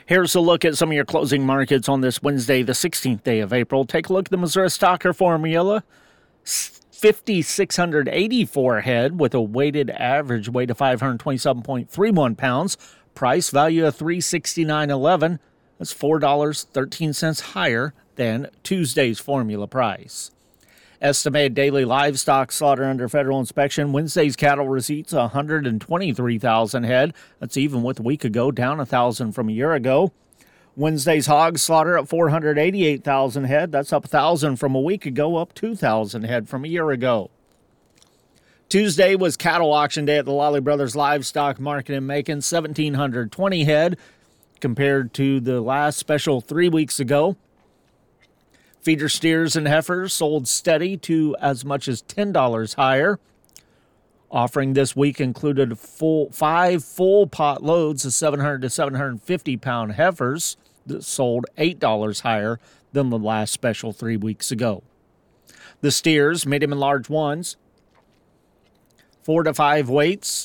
Here's a look at some of your closing markets on this Wednesday, the 16th day of April. Take a look at the Missouri Stocker Formula. 5,684 head with a weighted average weight of 527.31 pounds. Price value of $369.11. That's $4.13 higher than Tuesday's formula price. Estimated daily livestock slaughter under federal inspection. Wednesday's cattle receipts 123,000 head. That's even with a week ago, down 1,000 from a year ago. Wednesday's hog slaughter at 488,000 head. That's up 1,000 from a week ago, up 2,000 head from a year ago. Tuesday was cattle auction day at the Lally Brothers Livestock Market in Macon. 1,720 head compared to the last special 3 weeks ago. Feeder steers and heifers sold steady to as much as $10 higher. Offering this week included five full pot loads of 700 to 750 pound heifers that sold $8 higher than the last special 3 weeks ago. The steers, medium and large ones, 4 to 5 weights,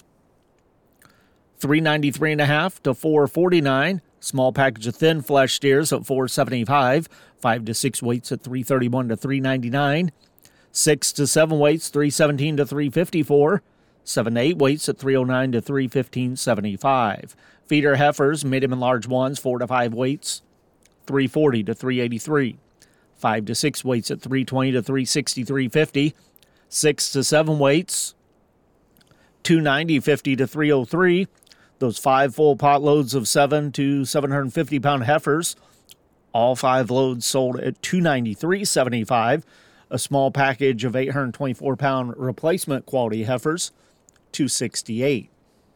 $393.5 to $449. Small package of thin flesh steers at $475. 5 to 6 weights at $331 to $399. 6 to 7 weights, $317 to $354. 7 to 8 weights at $309 to $315.75. Feeder heifers, medium and large ones, 4 to 5 weights, $340 to $383. 5 to 6 weights at $320 to $363.50. 6 to 7 weights, $290.50 to $303. Those 5 full pot loads of 7 to 750 pound heifers, all 5 loads sold at $293.75. A small package of 824 pound replacement quality heifers, $268.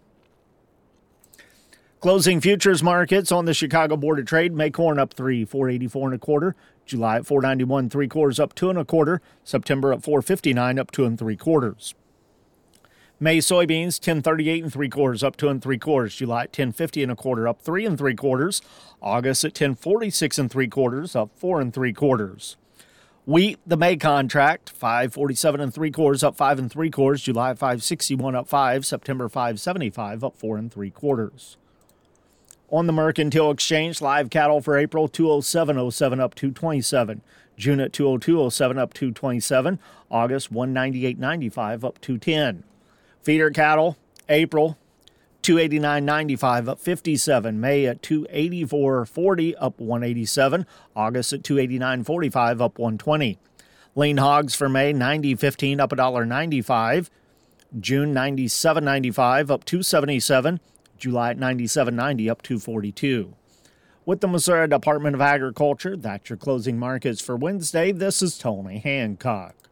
Closing futures markets on the Chicago Board of Trade. May corn up 3, $4.84 1/4. July at $4.91 3/4, up 2 1/4. September at $4.59, up 2 3/4. May soybeans, 10.38 3/4, up 2 3/4. July at 10.50 1/4, up 3 3/4. August at 10.46 3/4, up 4 3/4. Wheat, the May contract, 5.47 3/4, up 5 3/4. July 5.61, up 5. September 5.75, up 4 3/4. On the Mercantile Exchange, live cattle for April, 207.07, up 227. June at 202.07, up 227. August 198.95, up 210. Feeder cattle, April, 289.95, up 57. May at 284.40, up 187. August at 289.45, up 120. Lean hogs for May, 90.15, up $1.95. June, 97.95, up 277. July at 97.90, up 242. With the Missouri Department of Agriculture, that's your closing markets for Wednesday. This is Tony Hancock.